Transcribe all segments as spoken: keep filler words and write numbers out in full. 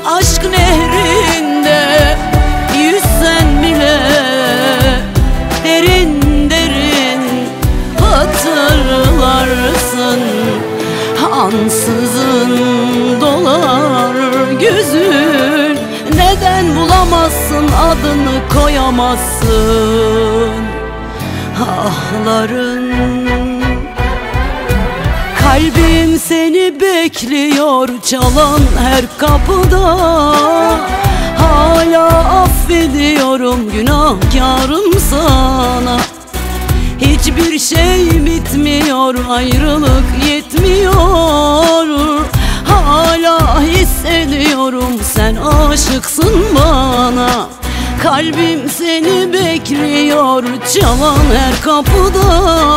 Aşk nehrinde yüzsen bile derin derin hatırlarsın. Ansızın dolar gözün, neden bulamazsın, adını koyamazsın ahların. Kalbim seni bekliyor çalan her kapıda. Hala affediyorum günahkarım sana. Hiçbir şey bitmiyor, ayrılık yetmiyor. Hala hissediyorum sen aşıksın bana. Kalbim seni bekliyor çalan her kapıda.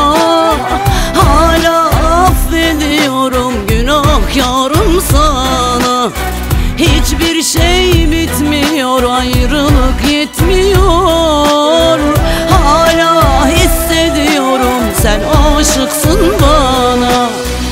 Hala affediyorum günahkarım sana. Hiçbir şey bitmiyor, ayrılık yetmiyor. Hala hissediyorum sen aşıksın bana.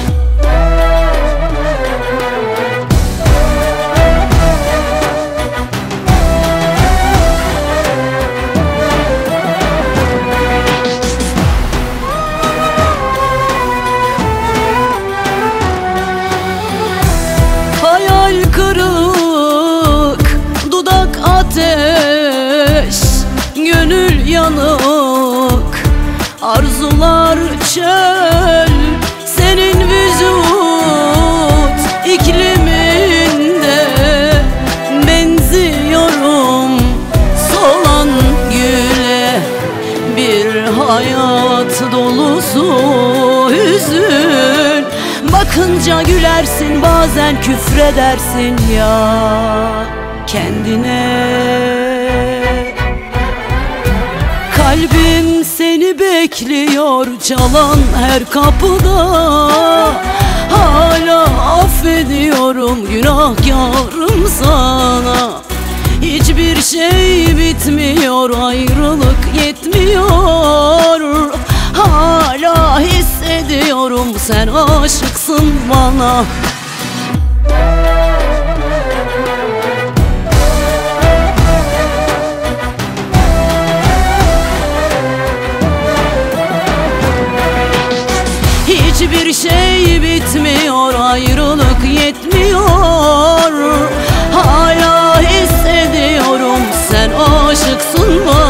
Hayal kırık, dudak ateş, gönül yanık, arzular çöl. Senin vücut ikliminde benziyorum solan güle. Bir hayat dolusu hüzün, bakınca gülersin, bazen küfredersin ya kendine. Kalbim seni bekliyor çalan her kapıda. Hala affediyorum günahkarım sana. Hiçbir şey bitmiyor, ayrılık yetmiyor. Hala hissediyorum sen aşıksın bana. Hiçbir şey bitmiyor, ayrılık yetmiyor. Hala hissediyorum sen aşıksın bana.